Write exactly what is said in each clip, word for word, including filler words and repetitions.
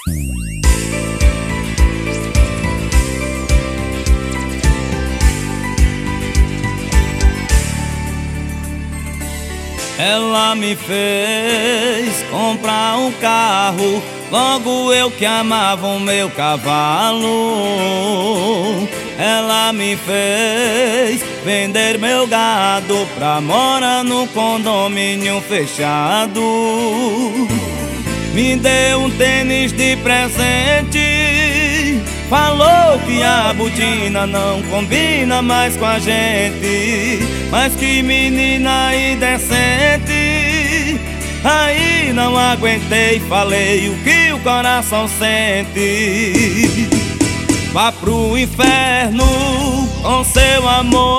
Ela me fez comprar um carro, logo eu que amava o meu cavalo. Ela me fez vender meu gado pra morar no condomínio fechado. Me deu um tênis de presente, falou que a botina não combina mais com a gente. Mas que menina indecente, aí não aguentei, falei o que o coração sente. Vá pro inferno com seu amor,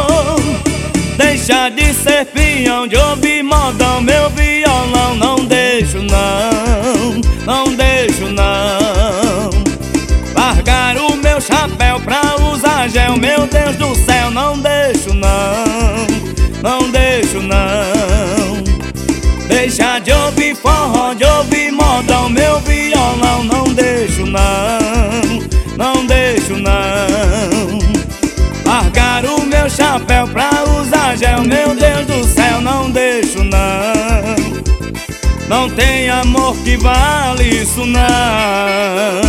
deixa de ser peão, de ouvir modão, meu violão. Não deixo não, não deixo não. Largar o meu chapéu pra usar gel, meu Deus do céu. Não deixo não, não deixo não. Deixa de ouvir forró, de ouvir modão, meu violão. Não deixo não, não deixo não. Largar o meu chapéu pra usar gel, meu Deus do céu. Não deixo não, não tem amor que vale isso não.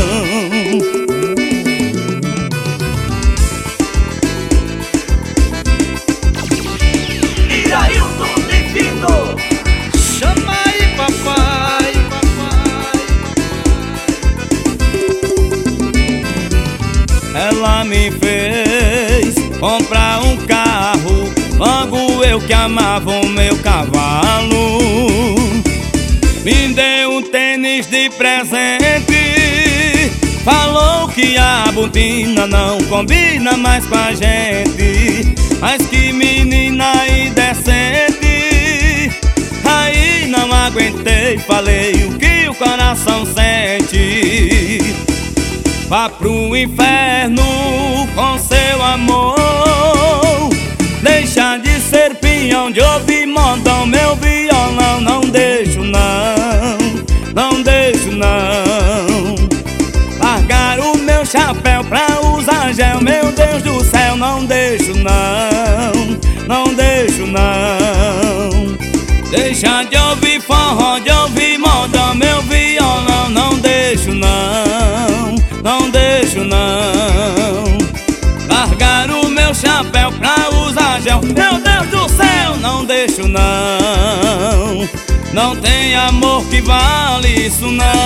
Ela me fez comprar um carro, logo eu que amava o meu cavalo. Me deu um tênis de presente, falou que a botina não combina mais com a gente. Mas que menina indecente, aí não aguentei, falei o que o coração sente. Vá pro inferno com seu amor, deixa de ser peão, de ouvir modão, meu violão. Não deixo não, não deixo não. Largar o meu chapéu pra usar gel, meu Deus do céu. Não deixo não, não deixo não. Deixa de ouvir forró, de ouvir modão, meu violão. Não deixo não, não deixo não. Largar o meu chapéu pra usar gel, meu Deus do céu. Não deixo não, não tem amor que vale isso não.